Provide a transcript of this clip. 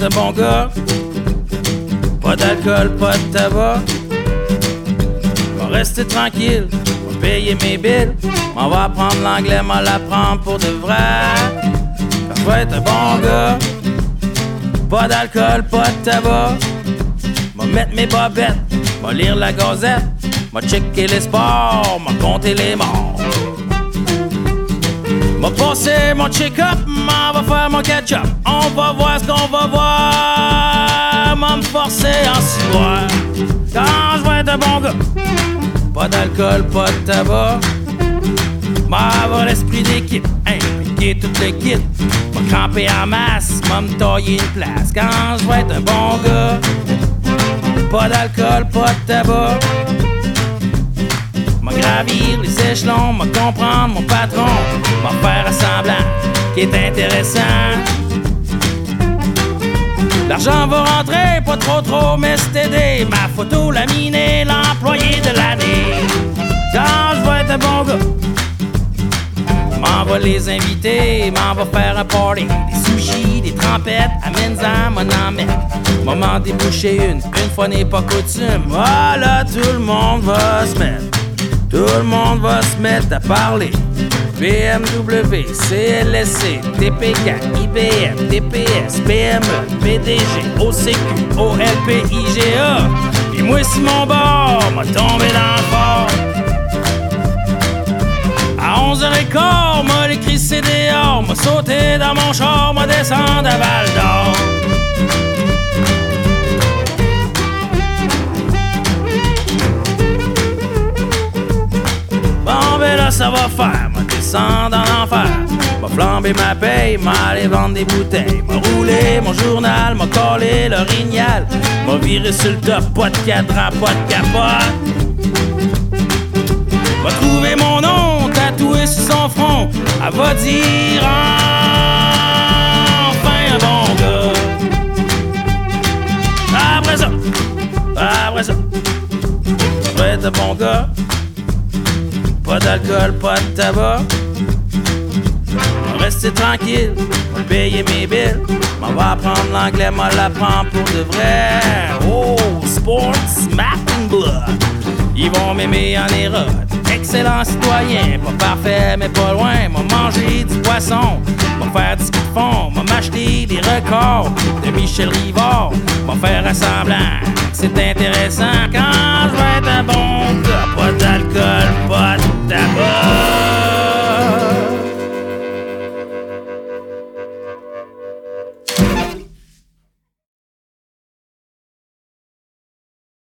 un bon gars. Pas d'alcool, pas de tabac. Va rester tranquille, va payer mes billes. M'en va apprendre l'anglais, m'en l'apprendre pour de vrai. Quand je vais être un bon gars. Pas d'alcool, pas de tabac. M'a mettre mes bobettes, m'a lire la gazette. M'a checker les sports, m'a compter les morts. M'a passer mon check-up, m'en va faire mon catch-up. On va voir ce qu'on va voir. M'a me forcer en ciboire. Quand je vais être un bon gars. Pas d'alcool, pas de tabac. M'a avoir l'esprit d'équipe, impliquer toute l'équipe. M'a camper en masse, m'a me tailler une place. Quand je vais être un bon gars. Pas d'alcool, pas de tabac. M'a gravir les échelons, m'a comprendre mon patron. M'a faire un semblant qui est intéressant. L'argent va rentrer, pas trop, mais c'est aidé. Ma photo laminée, l'employé de l'année. Quand je vais être un bon gars. M'en va les inviter, m'en va faire un party. Des sushis, des trempettes, amène-en, m'en en mettre. M'en déboucher une fois n'est pas coutume. Voilà, tout le monde va se mettre. Tout le monde va se mettre à parler. BMW, CLSC, TP4, IBM, TPS, PME, PDG, OCQ, OLP, IGA. Pis moi, si mon bord m'a tombé dans le fort. À 11h15, m'a l'écrit c'est dehors. M'a sauté dans mon char, m'a descendu à Val d'Or. Bon ben là ça va faire, m'a descendu dans l'enfer. M'a flambé ma paye, m'a allé vendre des bouteilles. M'a roulé mon journal, m'a collé l'orignal. M'a viré sur le top, pas de cadran, pas de capote. M'a trouvé mon nom tatoué sur son front. Elle va dire enfin un bon gars. Après ça, je vais être un bon gars. Pas d'alcool, pas de tabac. Rester tranquille, va payer mes billes. M'en va apprendre l'anglais, m'en l'apprendre pour de vrai. Oh, sports, smack and blood. Ils vont m'aimer en érode. Excellent citoyen, pas parfait mais pas loin. M'a mangé du poisson, m'a faire du ski de fond. M'a m'acheter des records de Michel Rivard. M'a faire un semblant, c'est intéressant. Quand je vais être un bon gars, pas d'alcool, pas